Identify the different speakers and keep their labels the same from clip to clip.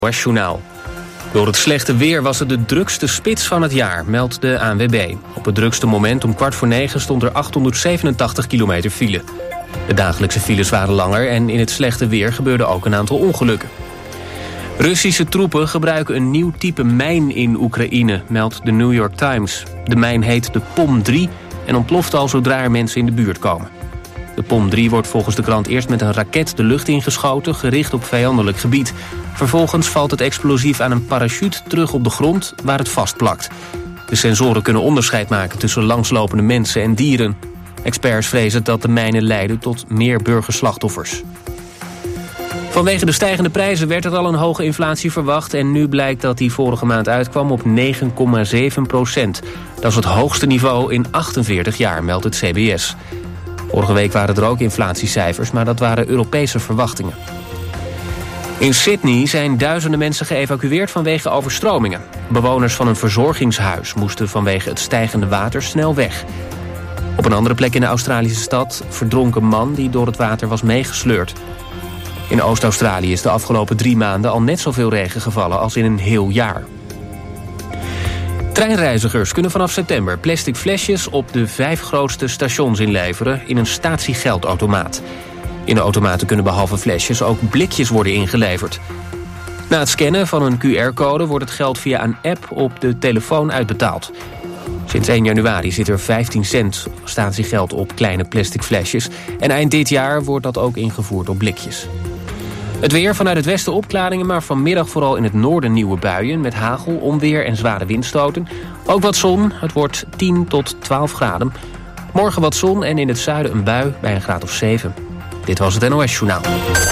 Speaker 1: NOS-journaal. Door het slechte weer was het de drukste spits van het jaar, meldt de ANWB. Op het drukste moment om 8:45 stond er 887 kilometer file. De dagelijkse files waren langer en in het slechte weer gebeurden ook een aantal ongelukken. Russische troepen gebruiken een nieuw type mijn in Oekraïne, meldt de New York Times. De mijn heet de POM 3 en ontploft al zodra er mensen in de buurt komen. De POM 3 wordt volgens de krant eerst met een raket de lucht ingeschoten, gericht op vijandelijk gebied. Vervolgens valt het explosief aan een parachute terug op de grond waar het vastplakt. De sensoren kunnen onderscheid maken tussen langslopende mensen en dieren. Experts vrezen dat de mijnen leiden tot meer burgerslachtoffers. Vanwege de stijgende prijzen werd er al een hoge inflatie verwacht en nu blijkt dat die vorige maand uitkwam op 9,7%. Dat is het hoogste niveau in 48 jaar, meldt het CBS. Vorige week waren er ook inflatiecijfers, maar dat waren Europese verwachtingen. In Sydney zijn duizenden mensen geëvacueerd vanwege overstromingen. Bewoners van een verzorgingshuis moesten vanwege het stijgende water snel weg. Op een andere plek in de Australische stad verdronk een man die door het water was meegesleurd. In Oost-Australië is de afgelopen 3 maanden al net zoveel regen gevallen als in een heel jaar. Treinreizigers kunnen vanaf september plastic flesjes op de 5 grootste stations inleveren in een statiegeldautomaat. In de automaten kunnen behalve flesjes ook blikjes worden ingeleverd. Na het scannen van een QR-code wordt het geld via een app op de telefoon uitbetaald. Sinds 1 januari zit er 15 cent statiegeld op kleine plastic flesjes. En eind dit jaar wordt dat ook ingevoerd op blikjes. Het weer, vanuit het westen opklaringen, maar vanmiddag vooral in het noorden nieuwe buien met hagel, onweer en zware windstoten. Ook wat zon, het wordt 10 tot 12 graden. Morgen wat zon en in het zuiden een bui bij een graad of 7. Dit was het NOS-journaal.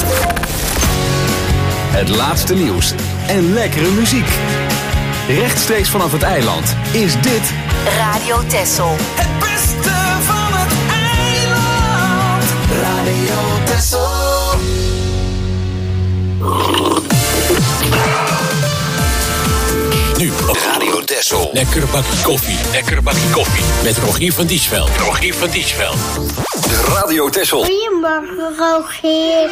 Speaker 2: Het laatste nieuws en lekkere muziek. Rechtstreeks vanaf het eiland is dit
Speaker 3: Radio Texel.
Speaker 4: Het beste van het eiland. Radio Texel.
Speaker 5: Nu op Radio Texel. Lekker bakje koffie. Lekker bakje koffie. Met Rogier van Diesveld. Rogier van Diesveld.
Speaker 2: Radio Texel.
Speaker 6: Goedemorgen, Rogier.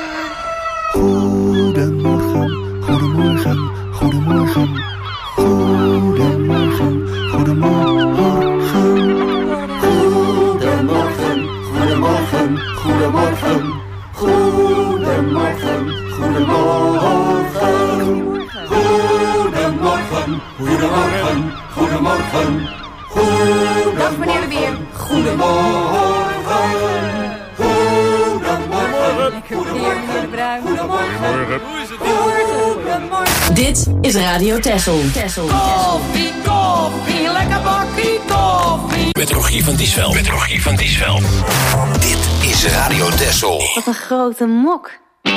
Speaker 7: Goedemorgen, goedemorgen, goedemorgen. Goedemorgen, goedemorgen. Goedemorgen, goedemorgen, goedemorgen. Goedemorgen, goedemorgen. Goedemorgen, goedemorgen, goedemorgen.
Speaker 8: Dag meneer de Weer.
Speaker 7: Goedemorgen. Goedemorgen.
Speaker 8: Lekker weer meneer de Bruin. Goedemorgen. Goedemorgen.
Speaker 3: Dit is Radio Texel.
Speaker 8: Koffie, koffie, lekker bakkie koffie.
Speaker 5: Met Rogier van Diesveld. Met Rogier van Diesveld. Dit is Radio Texel.
Speaker 6: Wat een grote mok.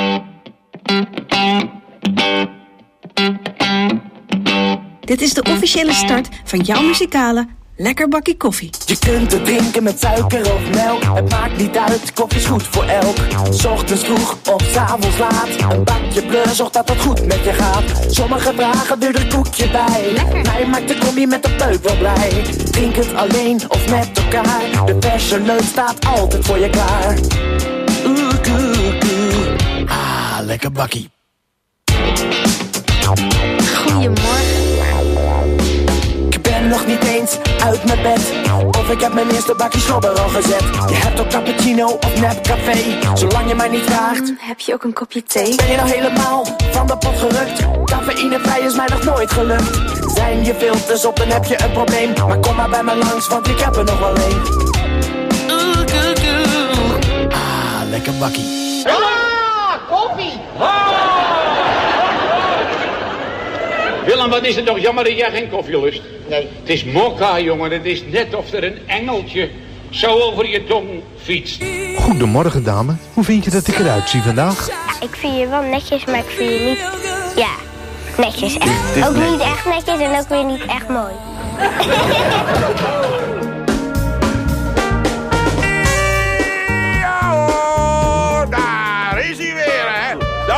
Speaker 9: Dit is de officiële start van jouw muzikale Lekker Bakkie Koffie.
Speaker 10: Je kunt het drinken met suiker of melk. Het maakt niet uit, koffie is goed voor elk. 's Ochtends vroeg of 's avonds laat. Een bakje bleu zorgt dat het goed met je gaat. Sommigen vragen er een koekje bij. Lekker. Mij maakt de koffie met de peuk wel blij. Drink het alleen of met elkaar. De verse leuk staat altijd voor je klaar. Ah, lekker bakkie.
Speaker 6: Goedemorgen.
Speaker 10: Ik ben nog niet eens uit mijn bed. Of ik heb mijn eerste bakje slobber al gezet. Je hebt ook cappuccino of nep café. Zolang je mij niet vraagt.
Speaker 6: Heb je ook een kopje thee?
Speaker 10: Ben je nou helemaal van de pot gerukt? Cafeïnevrij is mij nog nooit gelukt. Zijn je filters op, dan heb je een probleem. Maar kom maar bij me langs, want ik heb er nog wel een. Ah, lekker bakkie.
Speaker 11: Ah, koffie!
Speaker 12: Willem, wat is het toch jammer dat jij geen koffie lust?
Speaker 11: Nee.
Speaker 12: Het is mokka, jongen. Het is net of er een engeltje zo over je tong fietst.
Speaker 13: Goedemorgen, dame. Hoe vind je dat ik eruit zie vandaag?
Speaker 6: Ja, ik vind je wel netjes, maar ik vind je niet... Ja, netjes. Echt. Ook niet echt netjes en ook weer niet echt mooi.
Speaker 11: Ja hoor, daar is hij weer, hè?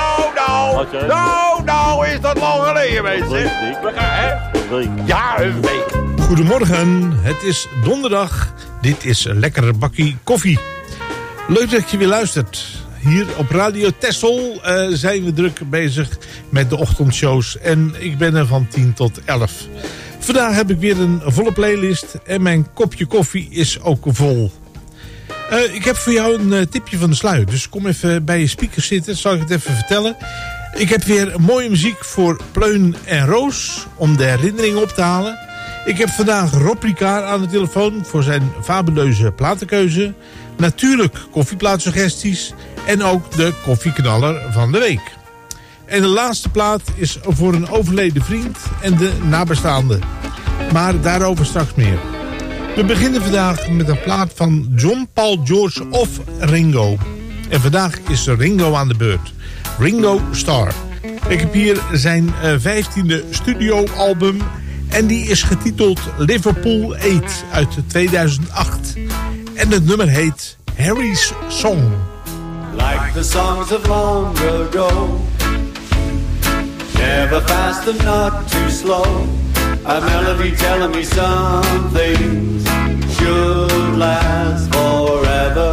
Speaker 11: Nou, is dat lang geleden, mensen. We gaan, hè? Ja, een week.
Speaker 14: Goedemorgen, het is donderdag. Dit is Lekker Bakkie Koffie. Leuk dat je weer luistert. hier op Radio Texel zijn we druk bezig met de ochtendshows. En ik ben er van 10 tot 11. Vandaag heb ik weer een volle playlist en mijn kopje koffie is ook vol. Ik heb voor jou een tipje van de sluier. Dus kom even bij je speaker zitten, zal ik het even vertellen. Ik heb weer mooie muziek voor Pleun en Roos om de herinneringen op te halen. Ik heb vandaag Rob Ricard aan de telefoon voor zijn fabuleuze platenkeuze. Natuurlijk koffieplaatsuggesties en ook de koffieknaller van de week. En de laatste plaat is voor een overleden vriend en de nabestaanden. Maar daarover straks meer. We beginnen vandaag met een plaat van John, Paul, George of Ringo. En vandaag is Ringo aan de beurt. Ringo Starr. Ik heb hier zijn 15e studioalbum. En die is getiteld Liverpool 8 uit 2008. En het nummer heet Harry's Song.
Speaker 15: Like the songs of long ago, never fast and not too slow. A melody telling me some things should last forever.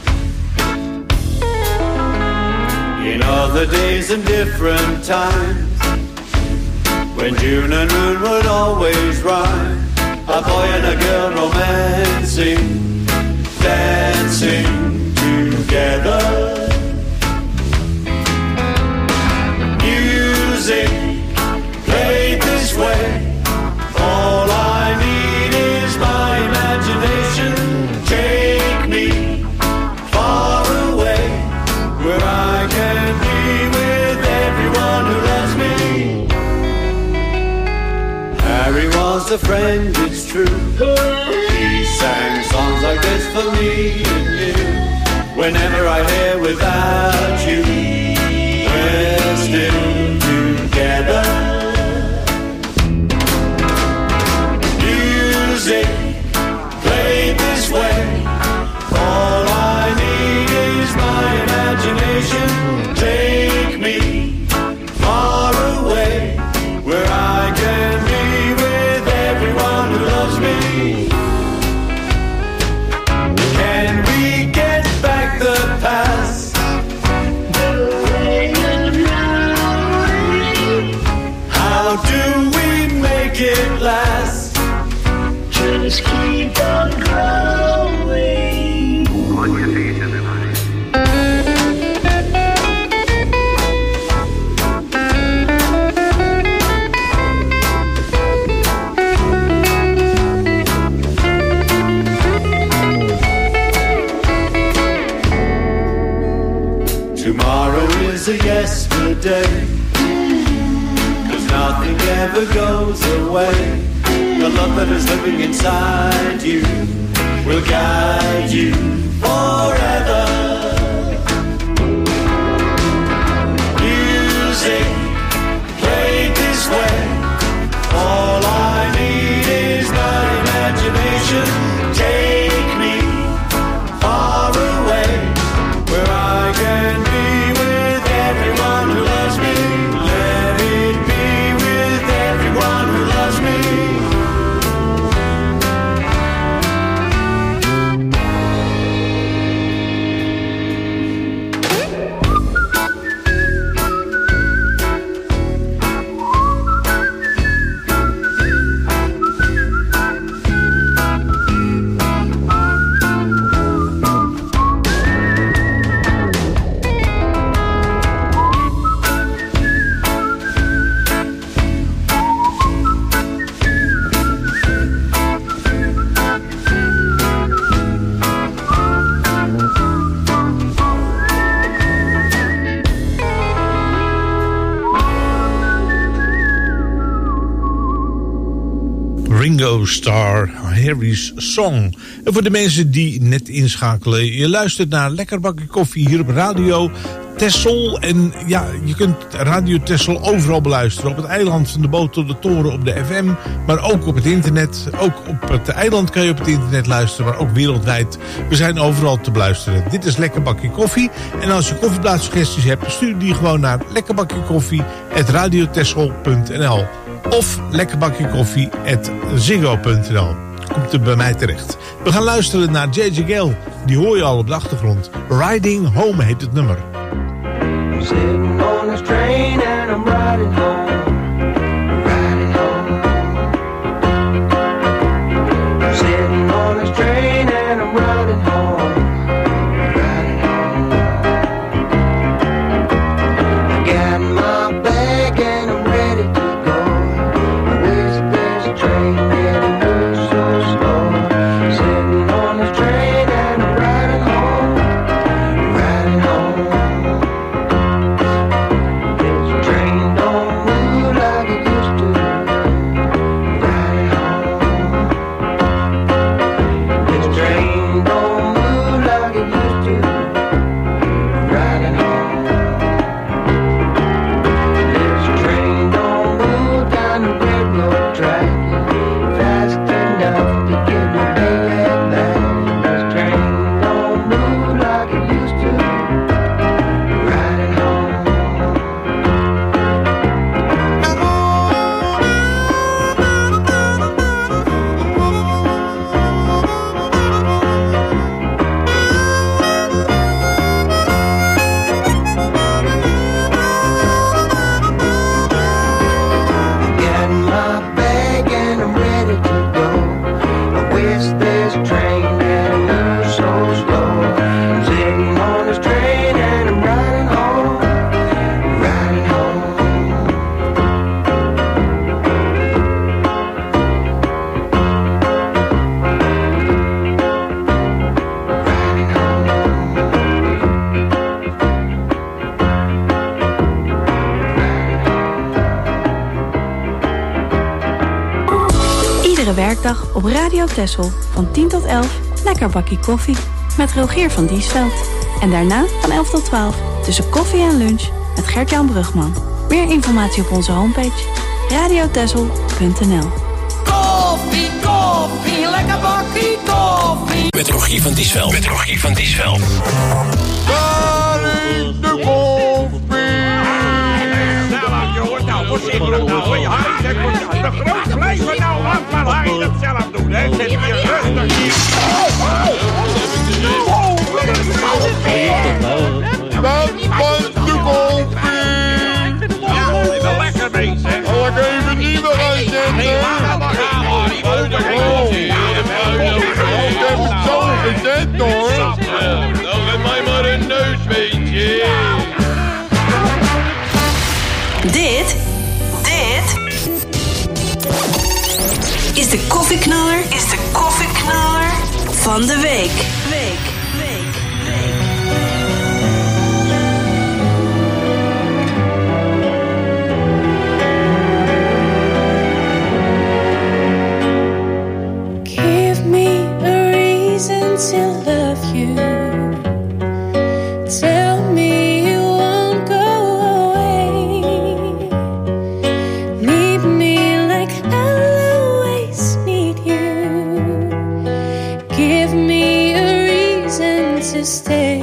Speaker 15: In other days and different times, when June and moon would always rhyme, a boy and a girl romancing, dancing together. Music played this way. All I need is my imagination. Take me far away, where I can be with everyone who loves me. Harry was a friend, it's true. He sang songs like this for me and you. Whenever I hear without you, we're still together. Music played this way. All I need is my imagination. Take me far away, where I can be with everyone who loves me. Can we get back the past? How do we make it last? Just keep on growing. On your feet, everybody. Tomorrow is a yesterday, 'cause nothing ever goes away. The love that is living inside you will guide you forever. Music played this way. All I need is my imagination. Take me far away, where I can be with everyone who loves me. Let it be with everyone who loves me.
Speaker 14: Ringo Starr, Harry's Song. En voor de mensen die net inschakelen, je luistert naar Lekker Bakje Koffie hier op Radio Texel. En ja, je kunt Radio Texel overal beluisteren. Op het eiland van de boot tot de toren op de FM, maar ook op het internet. Ook op het eiland kan je op het internet luisteren, maar ook wereldwijd. We zijn overal te beluisteren. Dit is Lekker Bakje Koffie. En als je koffieplaatsuggesties hebt, stuur die gewoon naar lekkerbakjekoffie@radiotexel.nl of lekkerbakjekoffie@ziggo.nl. komt er bij mij terecht. We gaan luisteren naar J.J. Gale. Die hoor je al op de achtergrond. Riding Home heet het nummer.
Speaker 10: Sitting on this train and I'm riding home, riding home. Sitting on this train and I'm riding home, riding home. I got my bag and I'm ready to go. There's a train getting moving so slow. Sitting on this train and I'm riding home, riding home. Train don't move like it used to. Riding home. This train don't move like it used to. Riding home. This train don't move down the railroad track fast enough to get my baby back. This train don't move like it used to. Riding home. Got my bag and I'm ready to go. I wish this train hadn't moved so slow. I'm sitting on this train and I'm riding home, riding home.
Speaker 9: Iedere werkdag op Radio Texel van 10 tot 11 lekker bakkie koffie met Rogier van Diesveld. En daarna van 11 tot 12 tussen koffie en lunch met Gert-Jan Brugman. Meer informatie op onze homepage radiotexel.nl.
Speaker 4: Koffie, koffie, lekker bakkie koffie.
Speaker 5: Met Rogier van Diesveld. Met Rogier van Diesveld.
Speaker 11: Daar is de koffie.
Speaker 12: Zelf, jongen, nou, voorzichtig nou. De groot blijven nou af, maar laat je dat zelf doen, hè. Zet je rustig hier.
Speaker 11: Dat was de koffie.
Speaker 12: Ja, even lekker bezig, hè.
Speaker 11: Zal ik even nieuwe gaan zetten?
Speaker 12: Nee, laat maar gaan, hoor. Die moet er geen
Speaker 11: Ik heb het zo gezet, hoor.
Speaker 12: Nou, geef mij maar een neusweetje.
Speaker 9: Dit is de koffieknaller van de week.
Speaker 16: Give me a reason to love you. Tell me you won't go away. Need me like I'll always need you. Give me a reason to stay.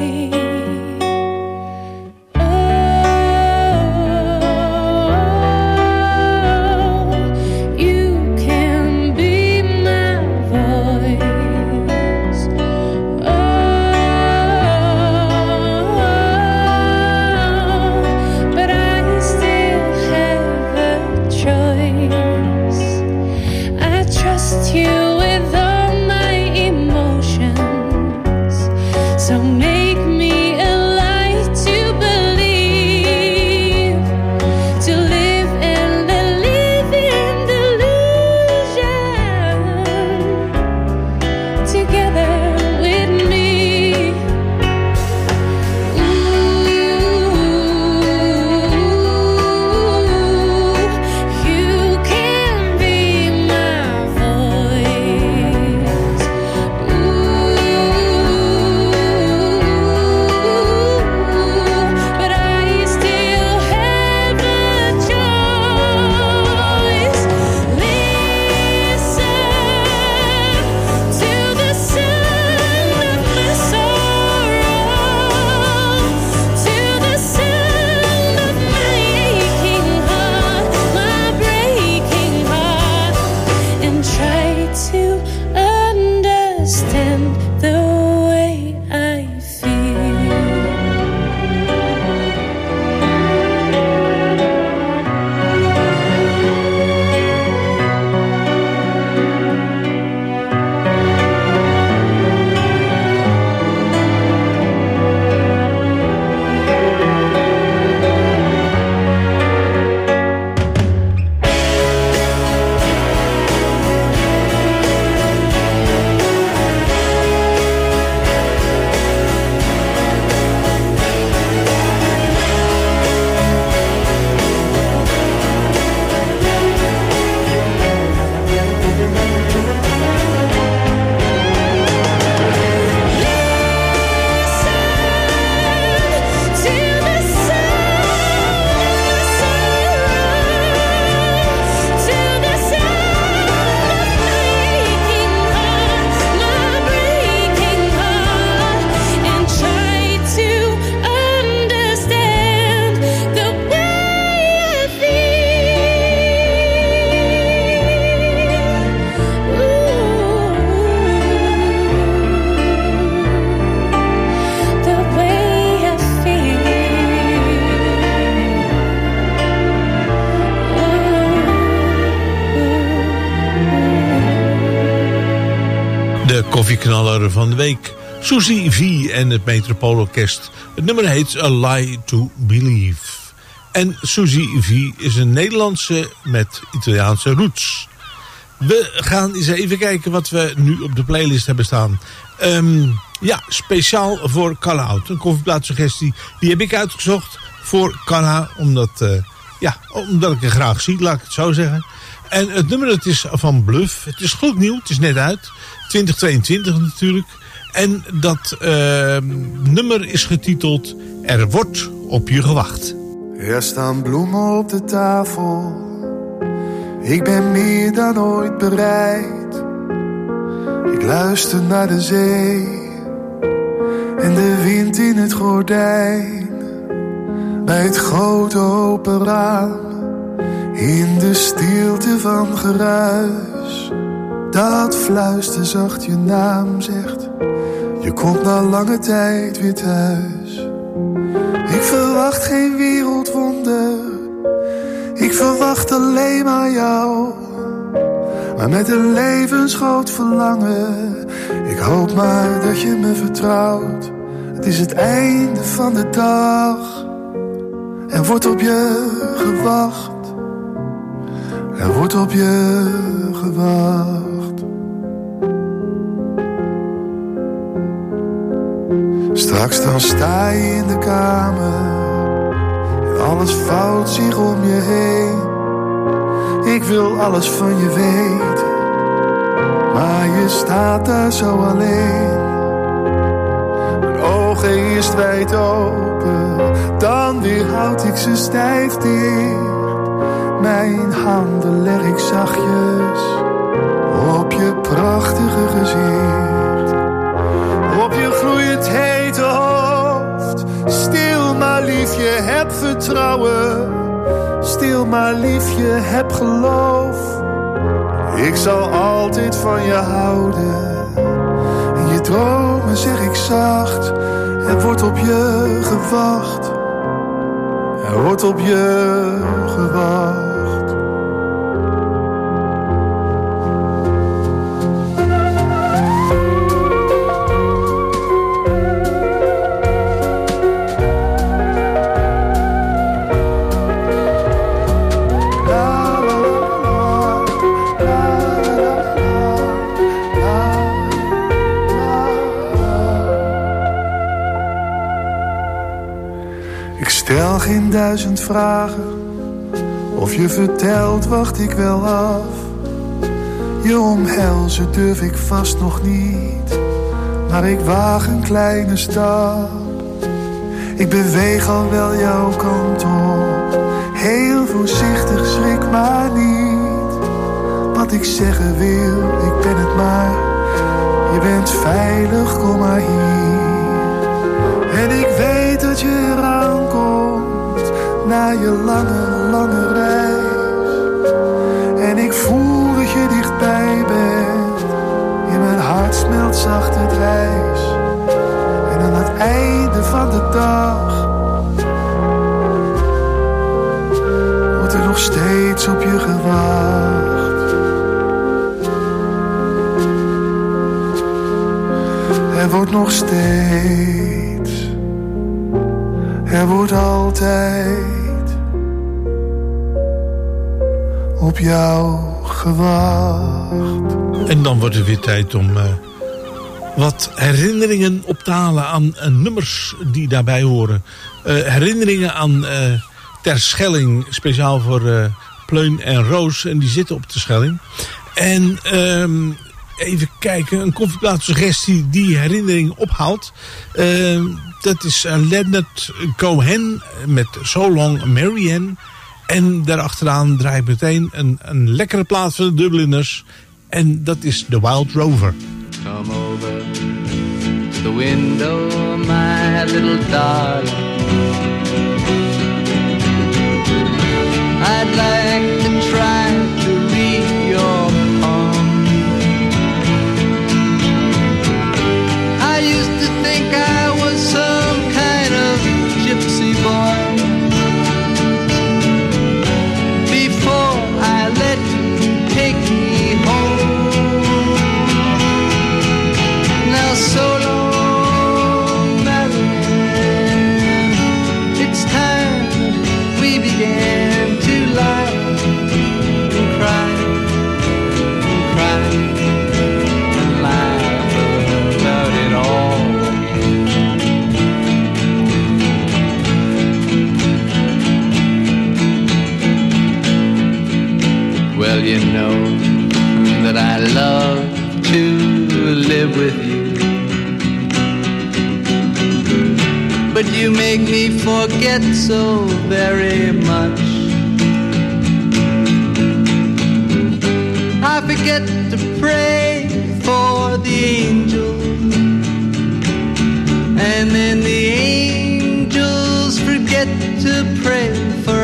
Speaker 14: knaller van de week. Susie V en het Metropoolorkest. Het nummer heet A Lie to Believe. En Susie V is een Nederlandse met Italiaanse roots. We gaan eens even kijken wat we nu op de playlist hebben staan. Ja, speciaal voor Carla Oud. Een koffieplatssuggestie, die heb ik uitgezocht voor Carla. Omdat ik er graag zie, laat ik het zo zeggen. En het nummer het is van Bluff. Het is gloednieuw, het is net uit. 2022 natuurlijk. En dat nummer is getiteld Er wordt op je gewacht.
Speaker 17: Er staan bloemen op de tafel. Ik ben meer dan ooit bereid. Ik luister naar de zee en de wind in het gordijn. Bij het grote open raam, in de stilte van geruis. Dat fluister zacht je naam zegt. Je komt na lange tijd weer thuis. Ik verwacht geen wereldwonder. Ik verwacht alleen maar jou. Maar met een levensgroot verlangen. Ik hoop maar dat je me vertrouwt. Het is het einde van de dag. Er wordt op je gewacht. Er wordt op je gewacht. Straks dan sta je in de kamer. En alles vouwt zich om je heen. Ik wil alles van je weten. Maar je staat daar zo alleen. Mijn ogen eerst wijd open. Dan weer houd ik ze stijf dicht. Mijn handen leg ik zachtjes op je prachtige gezicht. Op je gloeiend hete hoofd. Stil maar liefje, heb vertrouwen. Stil maar liefje, heb geloof. Ik zal altijd van je houden. In je dromen zeg ik zacht. Er wordt op je gewacht. Er wordt op je gewacht. Stel geen 1000 vragen. Of je vertelt, wacht ik wel af. Je omhelzen durf ik vast nog niet. Maar ik waag een kleine stap. Ik beweeg al wel jouw kant op. Heel voorzichtig, schrik maar niet. Wat ik zeggen wil, ik ben het maar. Je bent veilig, kom maar hier. En ik weet dat je eraan komt. Na je lange, lange reis. En ik voel dat je dichtbij bent. In mijn hart smelt zacht het ijs. En aan het einde van de dag wordt er nog steeds op je gewacht. Er wordt nog steeds, er wordt altijd op jou gewacht.
Speaker 14: En dan wordt het weer tijd om wat herinneringen op te halen aan nummers die daarbij horen. Herinneringen aan Terschelling, speciaal voor Pleun en Roos. En die zitten op Terschelling. En even kijken, een koffieplatssuggestie die herinnering ophaalt. Dat is Leonard Cohen met So Long Marianne. En daarachteraan draait meteen een lekkere plaat van de Dubliners. En dat is The Wild Rover.
Speaker 18: Come over to the window, my little darling. I'd like to try to read your palm. I used to think I was some kind of gypsy boy. Before I let you take me home. Well, you know that I love to live with you, but you make me forget so very much. I forget to pray for the angels, and then the angels forget to pray for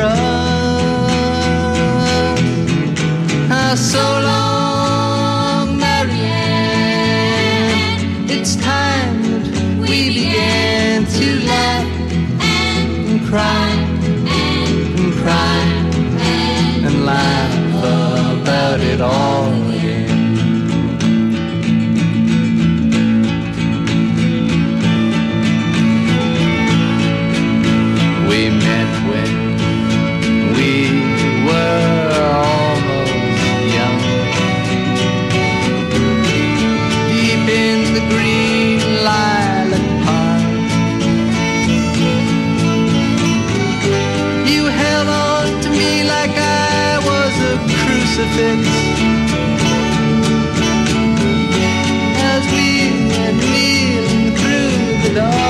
Speaker 18: us. So long, Marianne, it's time that we began to laugh and cry and cry and laugh about it all again. We met when we were almost young, deep in the green lilac park. You held on to me like I was a crucifix as we went kneeling through the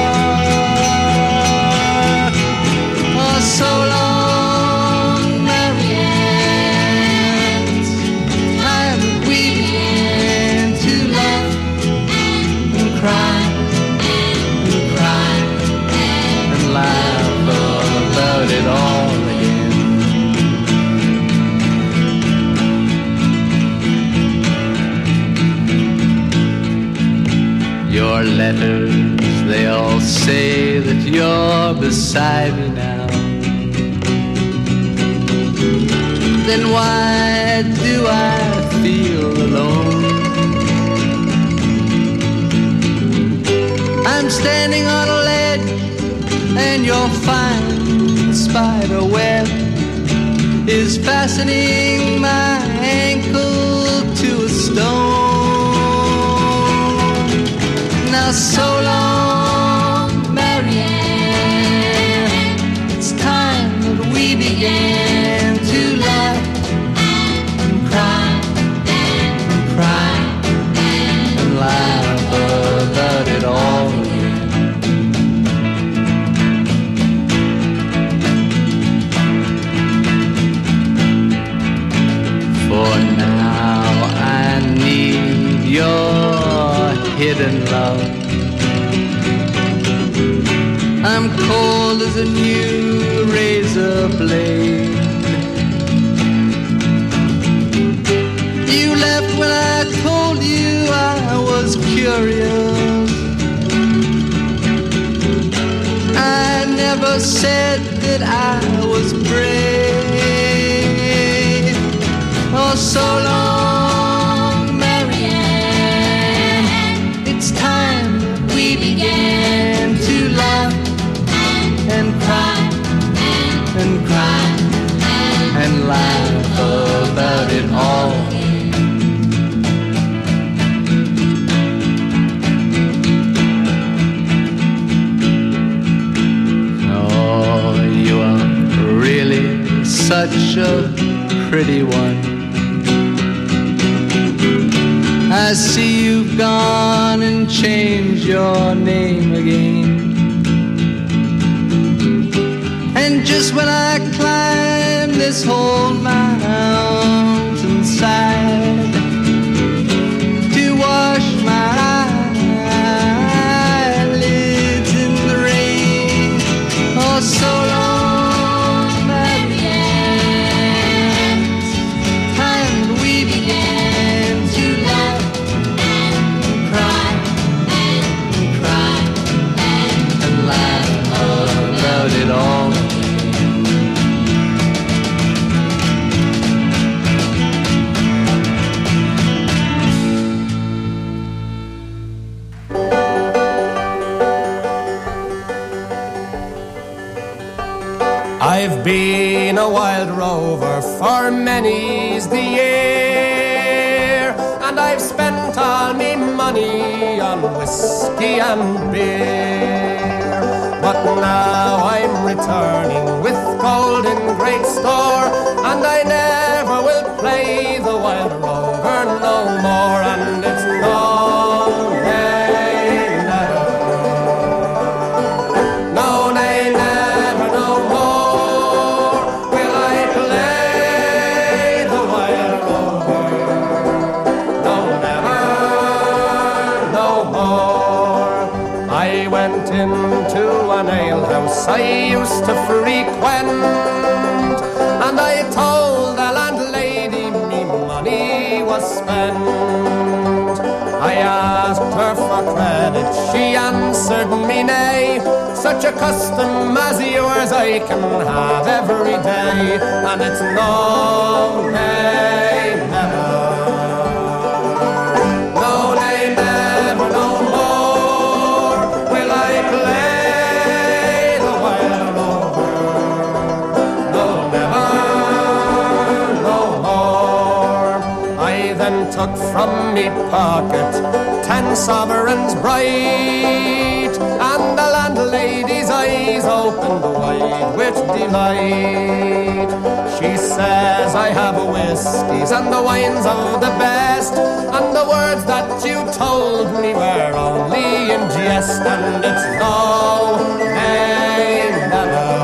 Speaker 18: dark. Oh, so long, Marianne, it's time that we began to laugh and cry and cry and laugh about it all again. Your letters, they all say that you're beside me now. Then why do I feel alone? I'm standing on a ledge and your fine spider web is fastening my ankle to a stone. Now so long, Marianne, it's time that we began to laugh and cry and cry and laugh about it all again. For now I need your hidden love. I'm cold as a new razor blade. You left when I told you I was curious. I never said that I was brave. Oh, so long, Marianne, it's time that we began to laugh and cry and cry and laugh about it all. Oh, you are really such a pretty one. I see you've gone and changed your name again. And just when I climb this whole mountainside to wash my eyelids in the rain, oh, so long, Marianne, time we began to laugh and cry and cry and laugh about it all.
Speaker 19: I've been a wild rover for many's the year, and I've spent all me money on whiskey and beer. But now I'm returning with gold in great store, and I never will play used to frequent. And I told the landlady me money was spent. I asked her for credit, she answered me nay. Such a custom as yours I can have every day. And it's no, nay, never. No, nay, never, no more will I play the wild over. No, never, no more. I then took from me pocket 10 sovereigns bright, and the landlady's eyes opened wide with delight. She says, I have whiskies and the wines of the best, and the words that you told me were only in jest, and it's no, nay, never.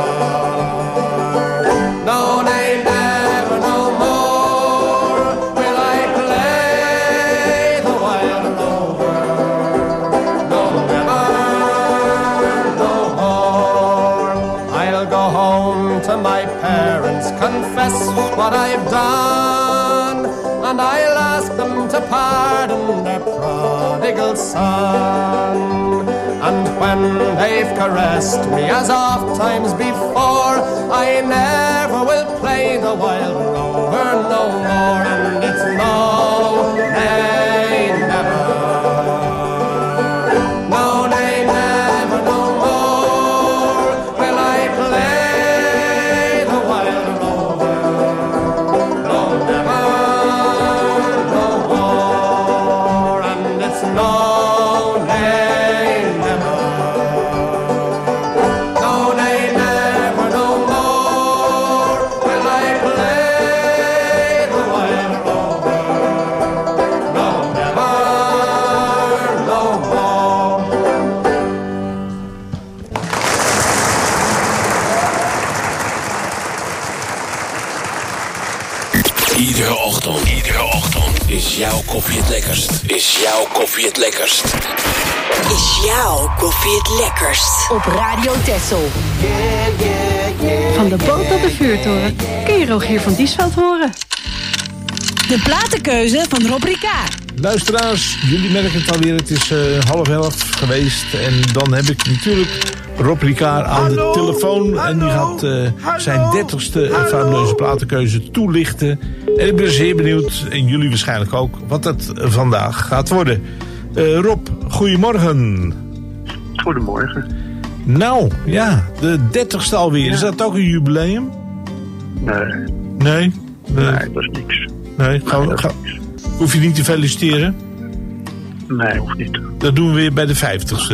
Speaker 19: No, nay, never, no more will I play the wild over. No, never, no more. I'll go home to my parents, confess what I've done, and I'll ask them to pardon their prodigal son. And when they've caressed me as oft times before, I never will play the wild rover no more. And it's no, nay, never. No, nay, never, no more will I play the wild rover. No, never, no more. And it's no, nay, never. No, nay, never, no more will I play the wild rover. No, never, no more.
Speaker 5: Iedere ochtend is jouw koffie het lekkerst. Is jouw koffie het lekkerst.
Speaker 3: Is jouw koffie het lekkerst? Op Radio Texel.
Speaker 9: Van de boot tot de vuurtoren kun je Rogier van Diesveld horen.
Speaker 3: De platenkeuze van Rob Ricard.
Speaker 14: Luisteraars, jullie merken het alweer. Het is 11:30 geweest. En dan heb ik natuurlijk Rob Ricard aan de telefoon. En die gaat zijn 30ste fabuleuze platenkeuze toelichten. En ik ben zeer benieuwd, en jullie waarschijnlijk ook, wat het vandaag gaat worden. Rob, goedemorgen.
Speaker 20: Goedemorgen.
Speaker 14: Nou, ja, de 30ste alweer. Ja. Is dat ook een jubileum?
Speaker 20: Nee.
Speaker 14: Nee,
Speaker 20: dat is niks.
Speaker 14: Nee, hoef je niet te feliciteren?
Speaker 20: Nee, hoeft niet.
Speaker 14: Dat doen we weer bij de 50ste.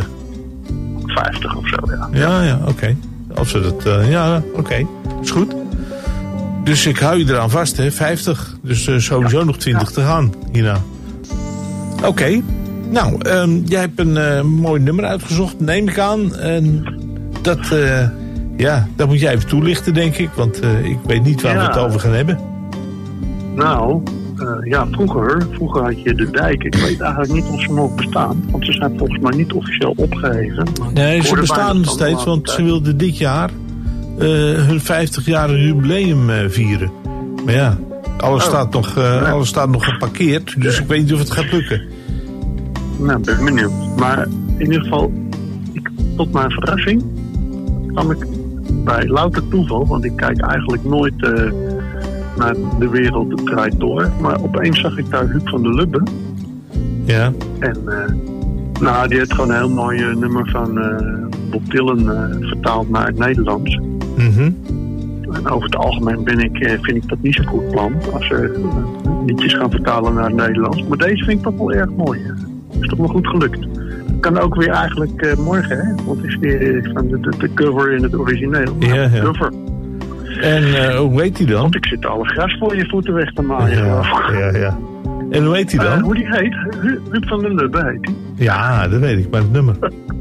Speaker 20: 50 of zo, ja.
Speaker 14: Ja, oké. Als we dat, oké. Is goed. Dus ik hou je eraan vast, hè, 50. Dus sowieso nog 20 te gaan hierna. Oké. Nou, jij hebt een mooi nummer uitgezocht, neem ik aan. En dat, dat moet jij even toelichten, denk ik. Want ik weet niet waar we het over gaan hebben.
Speaker 20: Nou, vroeger had je de dijk. Ik weet eigenlijk niet of ze nog bestaan. Want ze zijn volgens mij niet officieel opgeheven.
Speaker 14: Nee, ze bestaan nog steeds, want ze wilden dit jaar hun 50-jarig jubileum vieren. Maar ja, alles staat nog geparkeerd. Dus ik weet niet of het gaat lukken.
Speaker 20: Nou, ben benieuwd. Maar in ieder geval, tot mijn verrassing kwam ik bij louter toeval, want ik kijk eigenlijk nooit naar De Wereld Draait Door. Maar opeens zag ik daar Huub van der Lubbe.
Speaker 14: Ja.
Speaker 20: En die heeft gewoon een heel mooi nummer van Bob Dylan vertaald naar het Nederlands.
Speaker 14: Mm-hmm.
Speaker 20: En over het algemeen vind ik dat niet zo'n goed plan, als ze liedjes gaan vertalen naar het Nederlands. Maar deze vind ik toch wel erg mooi. Is toch wel goed gelukt. Kan ook weer eigenlijk morgen, hè? Want het is weer van de cover in het origineel.
Speaker 14: Ja.
Speaker 20: Cover.
Speaker 14: En hoe heet hij dan?
Speaker 20: Want ik zit alle gras voor je voeten weg te maaien.
Speaker 14: Ja. En hoe heet hij dan?
Speaker 20: Hoe die heet? Huub van der Lubbe heet hij.
Speaker 14: Ja, dat weet ik, maar het nummer.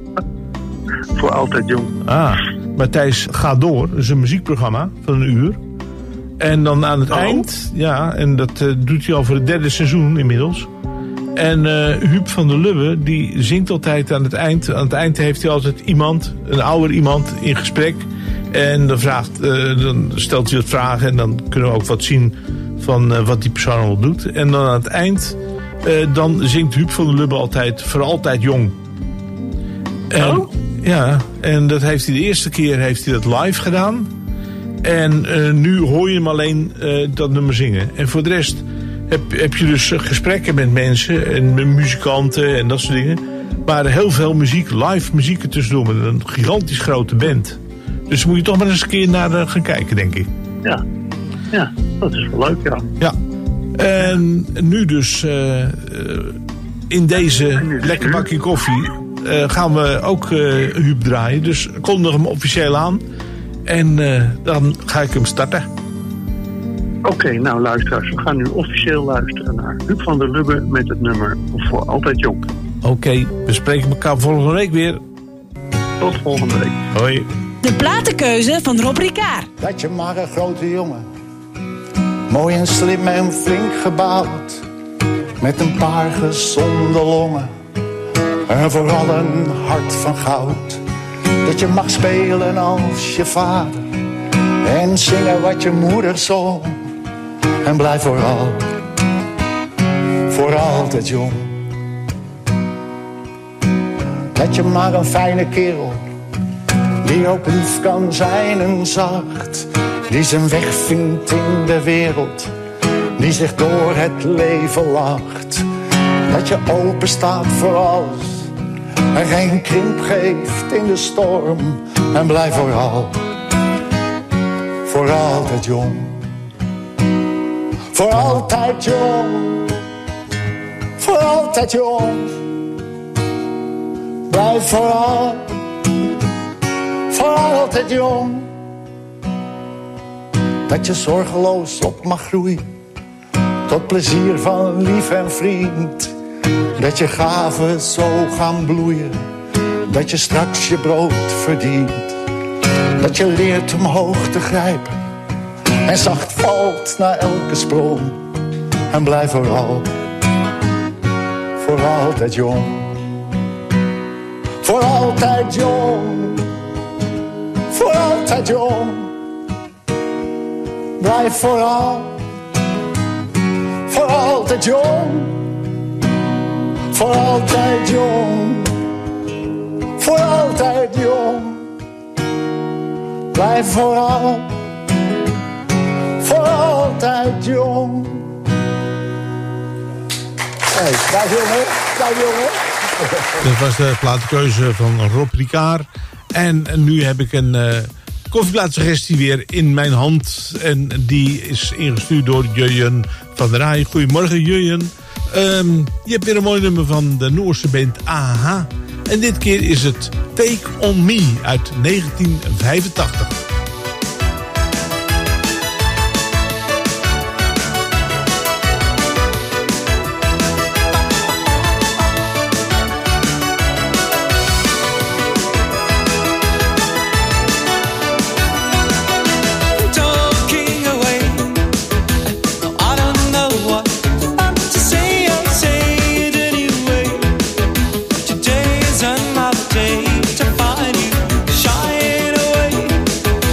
Speaker 20: Voor altijd jong.
Speaker 14: Matthijs Gaat Door, dat is een muziekprogramma van 1 uur. En dan aan het eind, en dat doet hij al voor het 3e seizoen inmiddels. En Huub van der Lubbe, die zingt altijd aan het eind. Aan het eind heeft hij altijd een ouder iemand in gesprek. En dan stelt hij wat vragen en dan kunnen we ook wat zien van wat die persoon al doet. En dan aan het eind, dan zingt Huub van der Lubbe altijd voor altijd jong. En, ja, en dat heeft hij de eerste keer heeft hij dat live gedaan. En nu hoor je hem alleen dat nummer zingen. En voor de rest heb je dus gesprekken met mensen en met muzikanten en dat soort dingen. Maar heel veel muziek, live muziek ertussendoor met een gigantisch grote band. Dus moet je toch maar eens een keer naar gaan kijken, denk ik.
Speaker 20: Ja, dat is wel leuk, ja.
Speaker 14: Ja. En nu dus in deze lekker bakje koffie gaan we ook Huub draaien. Dus kondig hem officieel aan. En dan ga ik hem starten.
Speaker 20: Oké, nou luisteraars, we gaan nu officieel luisteren naar Huub van der Lubbe met het nummer Voor Altijd Jong.
Speaker 14: Oké, we spreken elkaar volgende week weer.
Speaker 20: Tot volgende week.
Speaker 14: Hoi.
Speaker 3: De platenkeuze van Rob Ricard.
Speaker 17: Dat je maar een grote jongen, mooi en slim en flink gebouwd, met een paar gezonde longen en vooral een hart van goud. Dat je mag spelen als je vader en zingen wat je moeder zong. En blijf voor altijd jong. Dat je maar een fijne kerel, die ook lief kan zijn en zacht, die zijn weg vindt in de wereld, die zich door het leven lacht. Dat je open staat voor alles en geen krimp geeft in de storm. En blijf voor altijd jong. Voor altijd jong. Voor altijd jong. Blijf voor altijd jong. Dat je zorgeloos op mag groeien, tot plezier van lief en vriend. Dat je gaven zo gaan bloeien, dat je straks je brood verdient. Dat je leert omhoog te grijpen en zacht valt na elke sprong. En blijf voor altijd jong. Voor altijd jong. Voor altijd jong. Blijf voor altijd jong. Voor altijd jong. Voor altijd jong. Blijf voor altijd jong. Hey, daar jongen.
Speaker 14: Dat was de platenkeuze van Rob Ricard. En nu heb ik een koffieplatssuggestie weer in mijn hand. En die is ingestuurd door Jurjen van der Rij. Goedemorgen Jurjen. Je hebt weer een mooi nummer van de Noorse band AHA. En dit keer is het Take On Me uit 1985.
Speaker 15: Today is another day to find you shying away.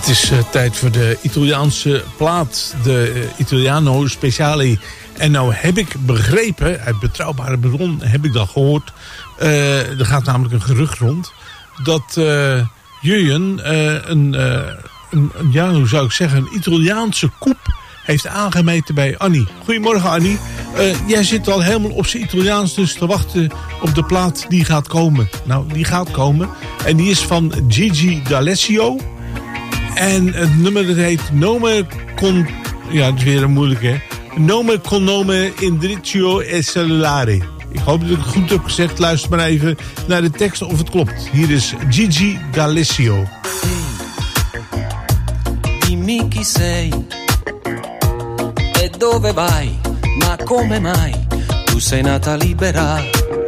Speaker 14: Het is tijd voor de Italiaanse plaat, de Italiano Speciale. En nou heb ik begrepen, uit betrouwbare bron heb ik dat gehoord. Er gaat namelijk een gerucht rond dat Jurjen hoe zou ik zeggen, een Italiaanse koep heeft aangemeten bij Annie. Goedemorgen Annie. Jij zit al helemaal op zijn Italiaans dus te wachten op de plaat die gaat komen. Nou, die gaat komen. En die is van Gigi D'Alessio. En het nummer dat heet Nome con... Ja, dat is weer een moeilijke. Nome con nome indirizzo e cellulare. Ik hoop dat ik het goed heb gezegd. Luister maar even naar de tekst of het klopt. Hier is Gigi D'Alessio.
Speaker 21: Dimmi chi sei e dove vai, ma come mai tu sei nata libera?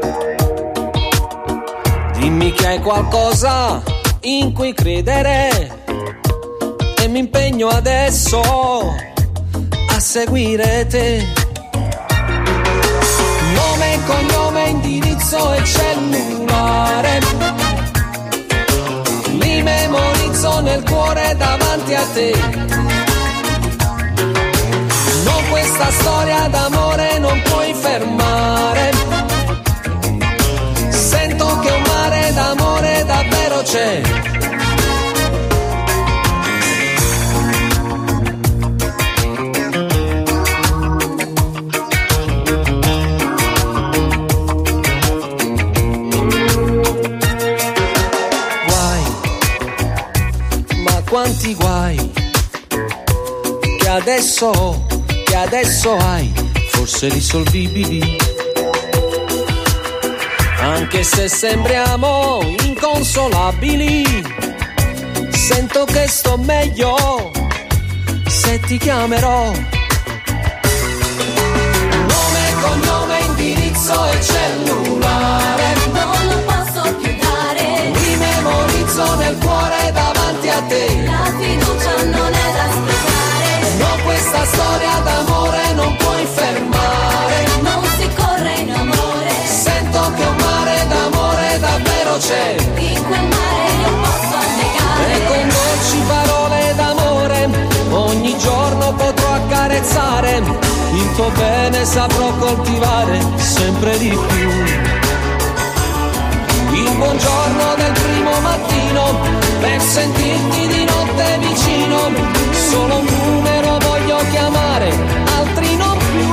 Speaker 21: Dimmi che hai qualcosa in cui credere e mi impegno adesso a seguire te. Nome, cognome, indirizzo e cellulare, li memorizzo nel cuore davanti a te. No, questa storia d'amore non puoi fermare. Sento che un mare d'amore davvero c'è. Quanti guai che adesso hai, forse risolvibili, anche se sembriamo inconsolabili. Sento che sto meglio se ti chiamerò. Nome, cognome, indirizzo e cellulare, non lo posso più dare. Li memorizzo nel cuore davanti a te. La fiducia non è da sprecare. No, questa storia d'amore non puoi fermare. Non si corre in amore. Sento che un mare d'amore davvero c'è. In quel mare io posso annegare. E con dolci parole d'amore ogni giorno potrò accarezzare. Il tuo bene saprò coltivare sempre di più. Il buongiorno del primo mattino per sentirti di notte vicino. Solo un numero voglio chiamare, altri non più.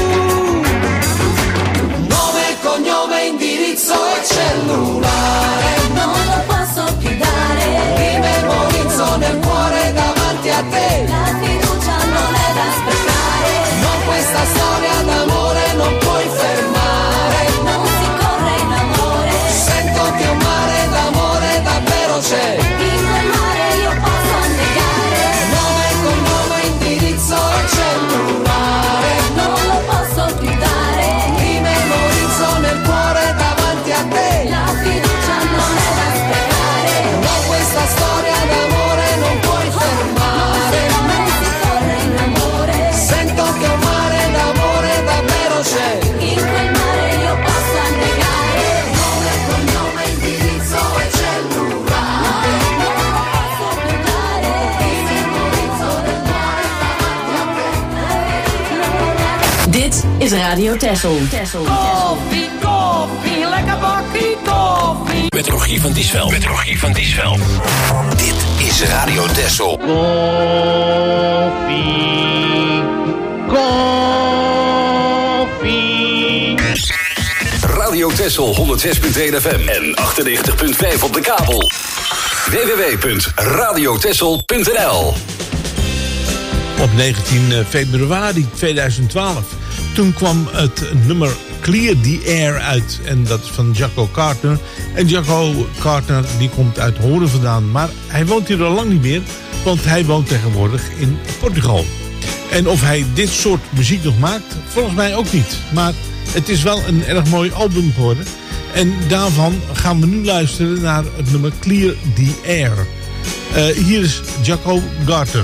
Speaker 21: Nome, cognome, indirizzo e cellulare, non lo posso più dare. Li memorizzo nel cuore davanti a te. La fiducia non è da sprecare. No, questa storia d'amore non puoi fermare. Non si corre in amore. Sento che un mare d'amore davvero c'è. In quel mare io posso annegare. Nome, cognome, indirizzo e cellulare, non lo posso più dare. Li memorizzo nel cuore davanti a te. La fiducia non è da sprecare. No, questa storia d'amore non puoi fermare. Non si corre in amore. Sento che un mare d'amore davvero c'è. In quel mare io posso annegare. Nome, cognome, indirizzo e cellulare, non lo posso più dare. Li memorizzo nel cuore davanti a te.
Speaker 3: Dit is Radio Texel.
Speaker 4: Koffie, koffie, lekker bakkie koffie.
Speaker 5: Met Rogier van Diesveld. Dit is Radio Texel.
Speaker 15: Koffie.
Speaker 2: Radio Texel 106.1 FM en 98.5 op de kabel. www.radiotexel.nl.
Speaker 14: Op 19 februari 2012. Toen kwam het nummer Clear the Air uit. En dat is van Jaco Carter. En Jaco Carter die komt uit Horen vandaan. Maar hij woont hier al lang niet meer. Want hij woont tegenwoordig in Portugal. En of hij dit soort muziek nog maakt, volgens mij ook niet. Maar het is wel een erg mooi album geworden. En daarvan gaan we nu luisteren naar het nummer Clear the Air. Hier is Jaco Carter.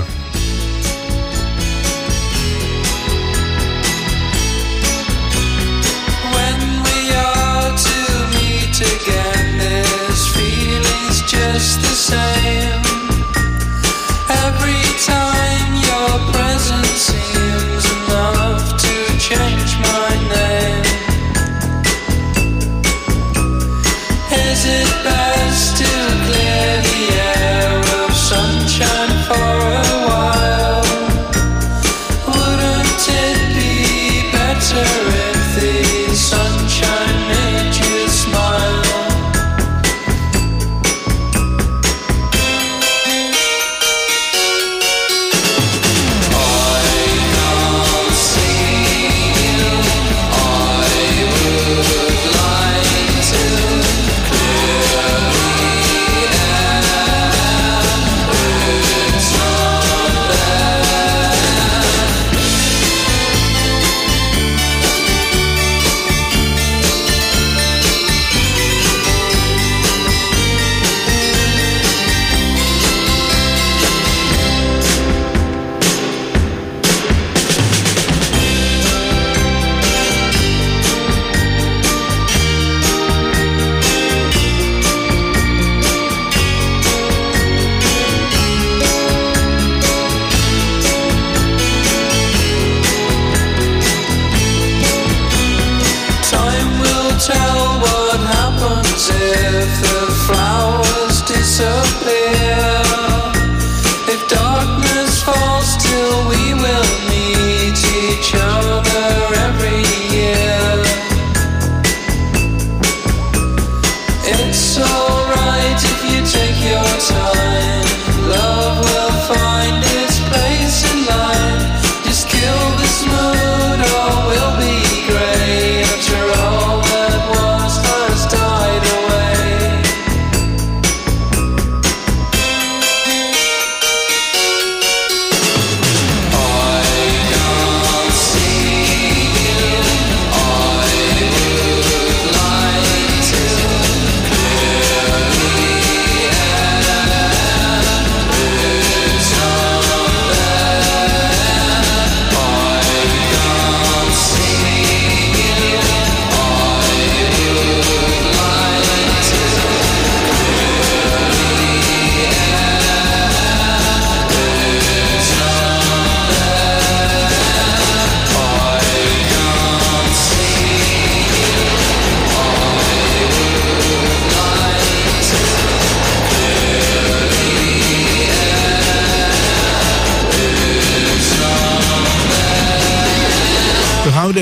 Speaker 21: Just the same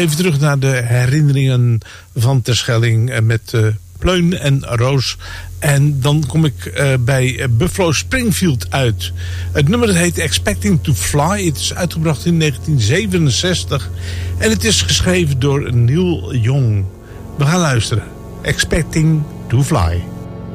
Speaker 14: even terug naar de herinneringen van Terschelling met Pleun en Roos. En dan kom ik bij Buffalo Springfield uit. Het nummer heet Expecting to Fly. Het is uitgebracht in 1967. En het is geschreven door Neil Young. We gaan luisteren. Expecting to Fly.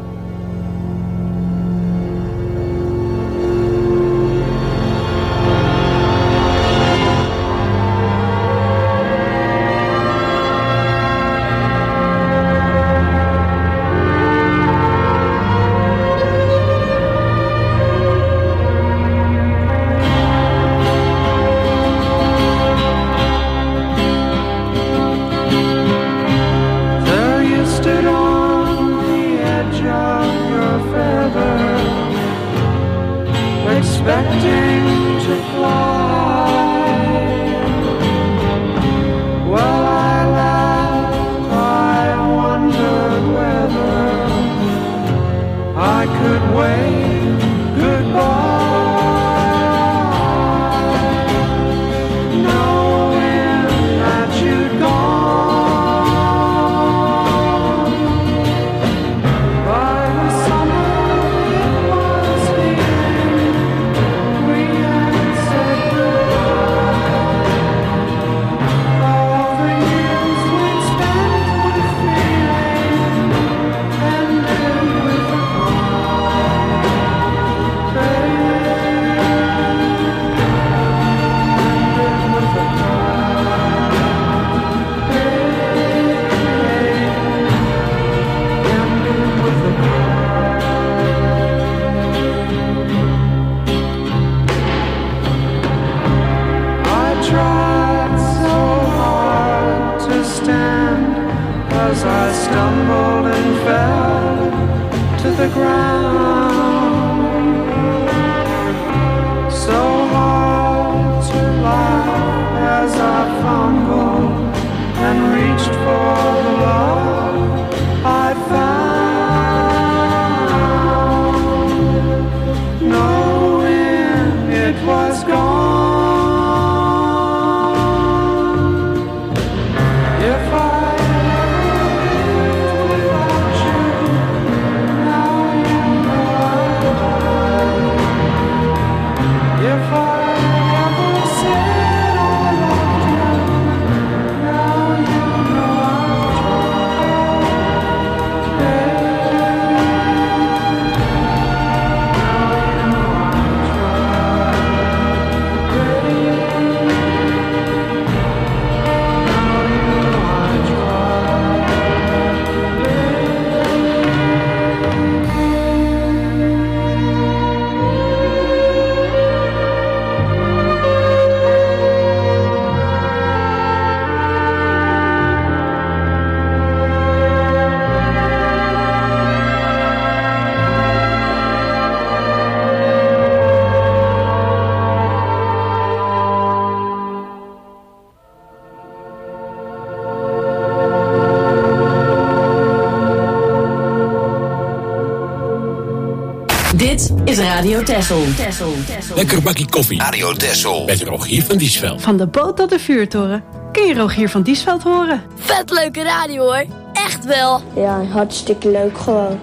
Speaker 3: Dit is Radio Texel.
Speaker 5: Lekker bakkie koffie. Radio Texel. Met Rogier van Diesveld.
Speaker 9: Van de boot tot de vuurtoren kun je Rogier van Diesveld horen.
Speaker 1: Vet leuke radio hoor. Echt wel.
Speaker 22: Ja, hartstikke leuk gewoon.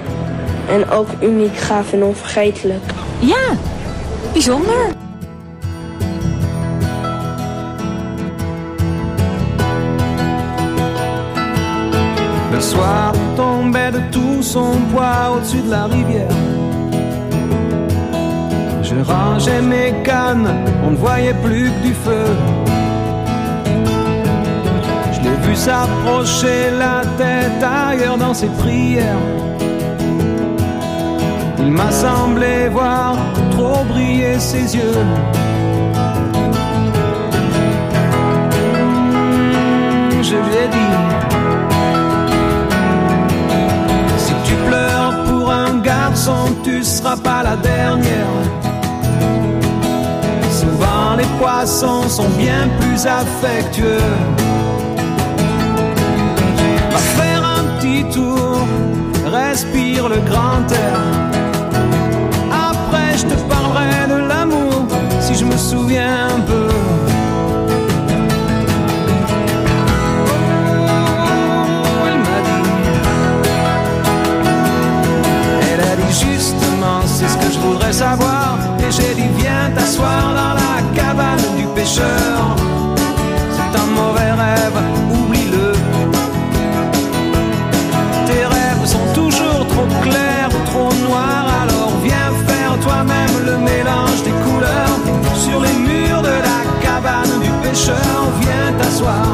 Speaker 22: En ook uniek, gaaf en onvergetelijk.
Speaker 9: Ja, bijzonder.
Speaker 23: Le soir tombait de tout son poids au-dessus de la rivière. Je rangeais mes cannes, on ne voyait plus que du feu. Je l'ai vu s'approcher, la tête ailleurs dans ses prières. Il m'a semblé voir trop briller ses yeux. Je lui ai dit: si tu pleures pour un garçon, tu seras pas la dernière. Souvent les poissons sont bien plus affectueux. Va faire un petit tour, respire le grand air. Après je te parlerai de l'amour, si je me souviens un peu. Et j'ai dit viens t'asseoir dans la cabane du pêcheur. C'est un mauvais rêve, oublie-le. Tes rêves sont toujours trop clairs ou trop noirs. Alors viens faire toi-même le mélange des couleurs. Sur les murs de la cabane du pêcheur, viens t'asseoir.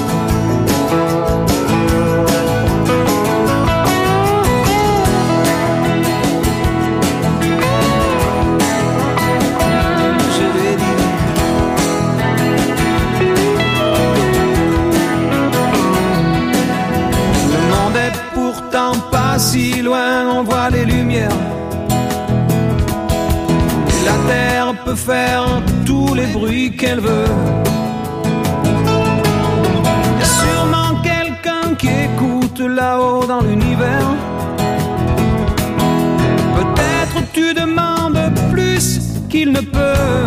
Speaker 23: Pas si loin, on voit les lumières. Et la terre peut faire tous les bruits qu'elle veut. Il y a sûrement quelqu'un qui écoute là-haut dans l'univers. Peut-être tu demandes plus qu'il ne peut.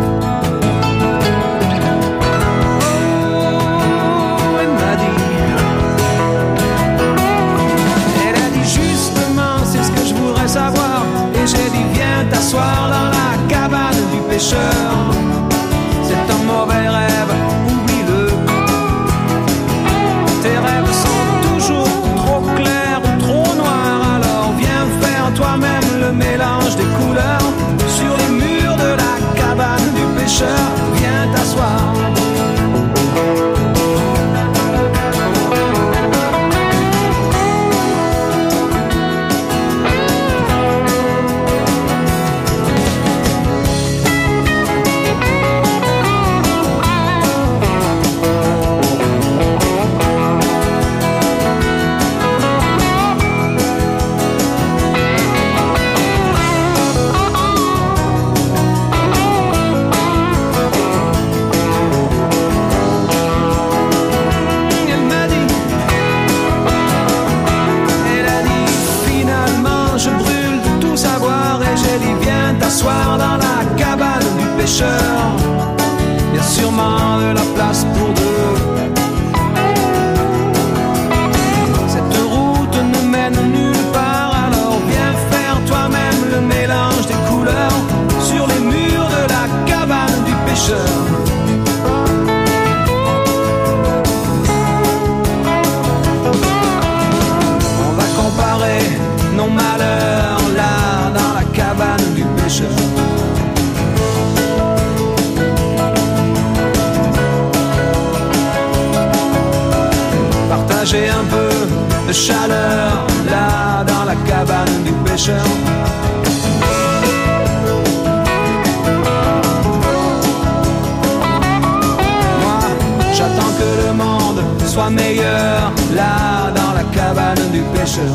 Speaker 23: Savoir. Et j'ai dit viens t'asseoir dans la cabane du pêcheur. C'est un mauvais rêve, oublie-le. Tes rêves sont toujours trop clairs ou trop noirs. Alors viens faire toi-même le mélange des couleurs. Sur les murs de la cabane du pêcheur, viens t'asseoir. Dans la cabane du pêcheur, il y a sûrement de la place pour deux. Cette route ne mène nulle part, alors viens faire toi-même le mélange des couleurs sur les murs de la cabane du pêcheur. On va comparer nos malheurs là dans la cabane du pêcheur. Partager un peu de chaleur là dans la cabane du pêcheur. Moi, j'attends que le monde soit meilleur là dans la cabane du pêcheur.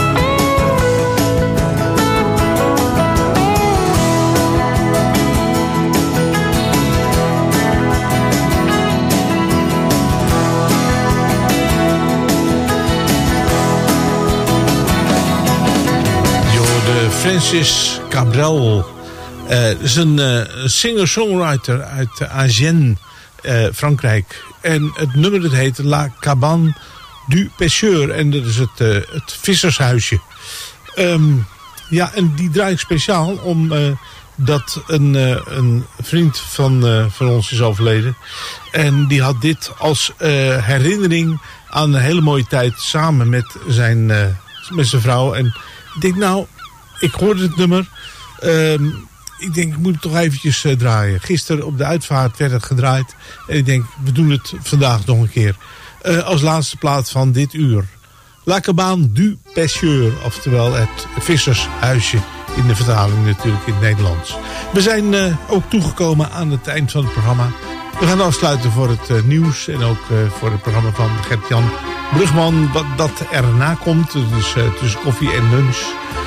Speaker 14: Francis Cabrel is een singer-songwriter uit Agen, Frankrijk. En het nummer dat heet La Cabane du Pêcheur. En dat is het vissershuisje. Ja, en die draai ik speciaal omdat een vriend van ons is overleden. En die had dit als herinnering aan een hele mooie tijd samen met zijn vrouw. En ik denk nou, ik hoorde het nummer. Ik denk, ik moet het toch eventjes draaien. Gisteren op de uitvaart werd het gedraaid. En ik denk, we doen het vandaag nog een keer. Als laatste plaat van dit uur. La Cabane du Pêcheur. Oftewel het vissershuisje. In de vertaling natuurlijk in het Nederlands. We zijn ook toegekomen aan het eind van het programma. We gaan afsluiten voor het nieuws. En ook voor het programma van Gert-Jan Brugman. Wat dat erna komt. Dus tussen koffie en lunch.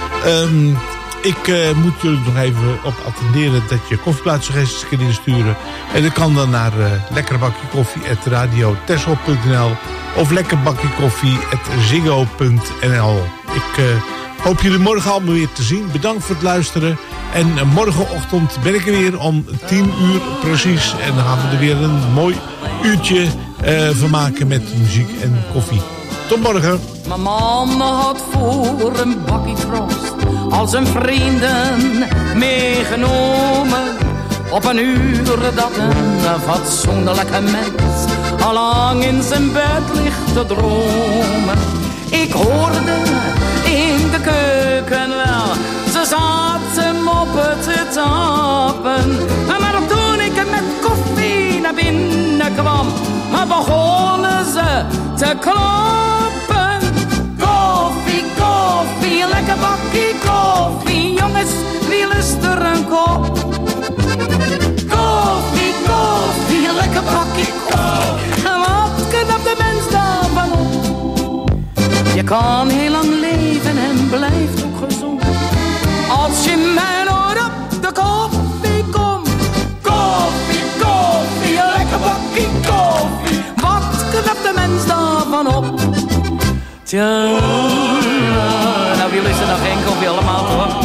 Speaker 14: Ik moet jullie nog even op attenderen dat je koffieplatssuggesties kunt insturen. En dat kan dan naar lekkerbakjekoffie@radiotessel.nl of lekkerbakjekoffie@ziggo.nl. Ik hoop jullie morgen allemaal weer te zien. Bedankt voor het luisteren. En morgenochtend ben ik er weer om 10 uur precies. En dan gaan we er weer een mooi uurtje van maken met muziek en koffie. Tot morgen.
Speaker 4: Mijn mama had voor een bakkie frost al zijn vrienden meegenomen. Op een uur dat een fatsoenlijke mens al lang in zijn bed ligt te dromen. Ik hoorde in de keuken wel, ze zaten moppen te tappen. Maar toen ik met koffie naar binnen kwam, begonnen ze te kloppen. Koffie, koffie, lekker bakkie koffie. Jongens, wie lust er een kop? Koffie, koffie, lekker bakkie koffie. Wat knapt de mens daarvan op? Je kan heel lang leven en blijft ook gezond, als je mij nooit op de koffie komt. Koffie, koffie, lekker bakkie koffie. Wat knapt de mens daarvan op? Tja, nou wie lust er nog geen koffie allemaal hoor.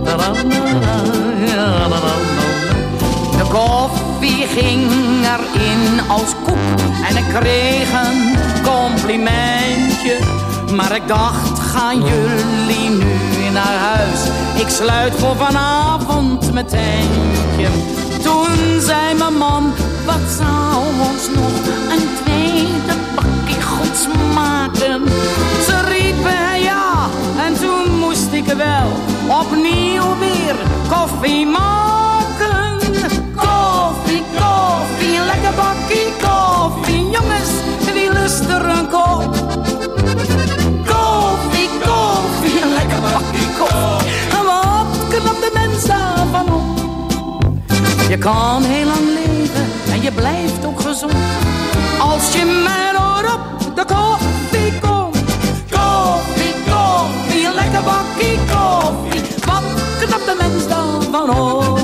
Speaker 4: De koffie ging erin als koek en ik kreeg een complimentje. Maar ik dacht, gaan jullie nu naar huis? Ik sluit voor vanavond mijn tentje. Toen zei mijn man, wat zou ons nog een tweede bakje goed smaken? Ze riepen ja, en toen moest ik wel opnieuw weer koffie maken. Koffie, koffie, lekker bakkie koffie. Jongens, wie lust er een kop? Koffie, koffie, lekker bakkie koffie. En wat knapt de mens daarvan op? Je kan heel lang leven en je blijft ook gezond, als je mij nooit op de koffie komt. Koffie, koffie, lekker bakkie koffie. Wat knapt de mens daarvan op?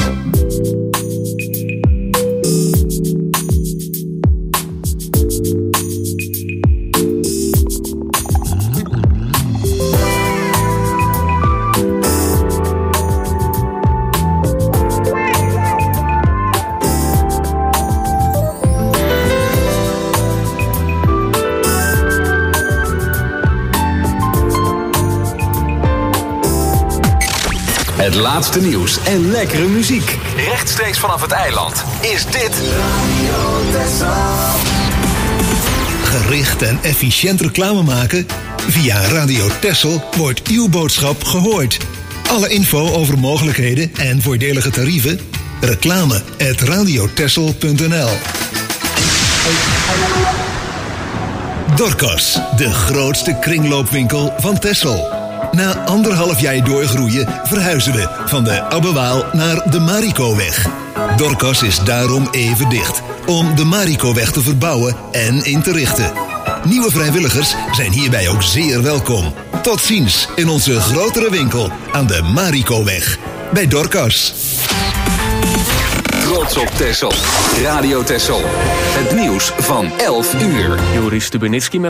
Speaker 2: Het laatste nieuws en lekkere muziek. Rechtstreeks vanaf het eiland is dit Radio Texel.
Speaker 7: Gericht en efficiënt reclame maken? Via Radio Texel wordt uw boodschap gehoord. Alle info over mogelijkheden en voordelige tarieven? reclame@radiotexel.nl. Dorcas, de grootste kringloopwinkel van Texel. Na 1,5 jaar doorgroeien verhuizen we van de Abbewaal naar de Marikoweg. Dorcas is daarom even dicht, om de Marikoweg te verbouwen en in te richten. Nieuwe vrijwilligers zijn hierbij ook zeer welkom. Tot ziens in onze grotere winkel aan de Marikoweg. Bij Dorcas.
Speaker 2: Trots op Texel. Radio Texel. Het nieuws van 11 uur.
Speaker 8: Joris Stubenitski met